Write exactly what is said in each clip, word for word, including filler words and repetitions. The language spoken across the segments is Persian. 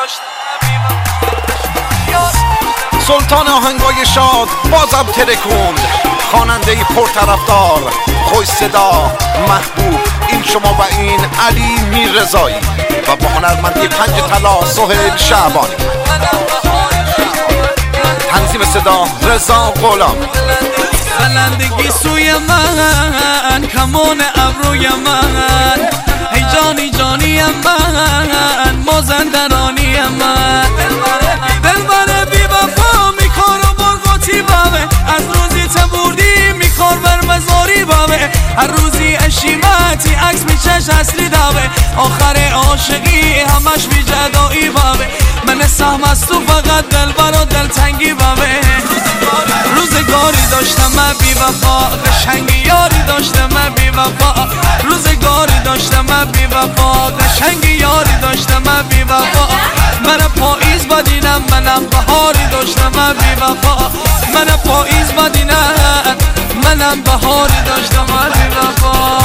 سلطان آهنگای شاد بازم ترکوند، خواننده پرطرفدار، خوش صدا، محبوب، این شما و این علی میررضایی و با هنرمندی پنج طلا سهیل شعبانی. تنظیم صدا رضا غلام. بلندگی سوی من، کمان ابروی من، ای جانی جانی من، مازندرانی من، دلبر بی وفا میکار و برگاتی بامه، از روزی تبوردی میکار بر مزاری بامه، هر روزی اشیمتی عکس میچش اصلی داوه، آخر عاشقی همش بی جدایی بامه، من سهم از تو فقط دلبر و دلتنگی بامه. روزگاری داشتم من بی وفا، قشنگی یاری داشتم من بی وفا، روزگاری داشتم من بی وفا، قشنگی یاری داشتم من بی وفا، من پاییز بدینم منم بهاری داشتم من بی وفا، من پاییز بدینم منم بهاری داشتم من بی وفا.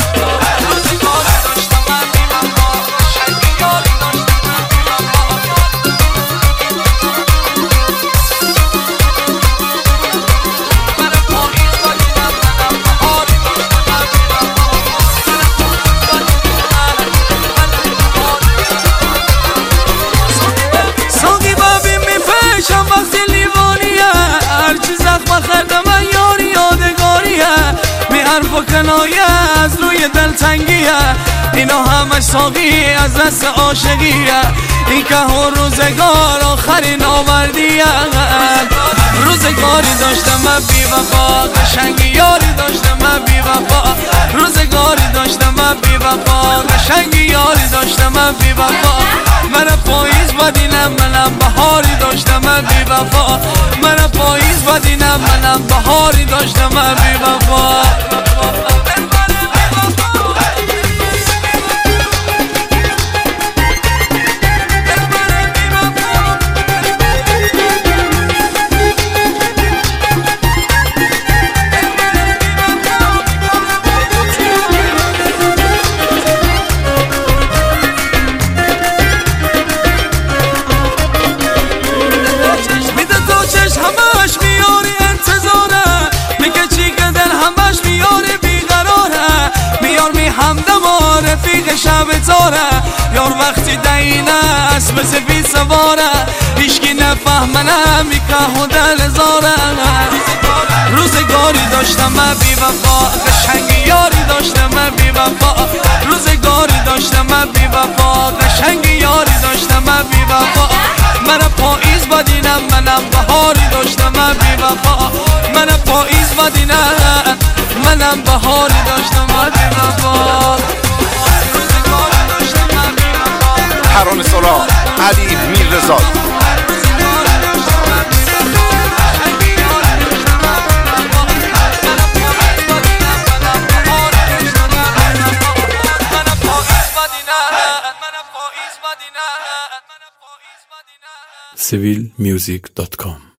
کنایه از روی دلتنگیه، اینا همش ساقی از دست عاشقیه، این که هر روزگار آخرین آوردیه. روزگاری داشتم من بی وفا، قشنگی یاری داشتم من بی وفا، روزگاری داشتم من بی وفا، قشنگی یاری داشتم من بی وفا، من پاییز بدینم منم بهاری داشتم من بی وفا، من پاییز بدینم منم بهاری داشتم من بی وفا. رفیق شب تاره یار وقتی دینه اسب سفید سواره، هیچکی نفهمنه میکه و دل زاره. روزگاری داشتم من بی وفا، قشنگی یاری داشتم من بی وفا، روزگاری داشتم من بی وفا، قشنگی یاری داشتم من بی وفا، من پاییز بدینم منم بهاری داشتم من بی وفا، من پاییز بدینم منم بهاری داشتم من بی وفا. ترانه سرا علی میررضایی. سیویل میوزیک دات کام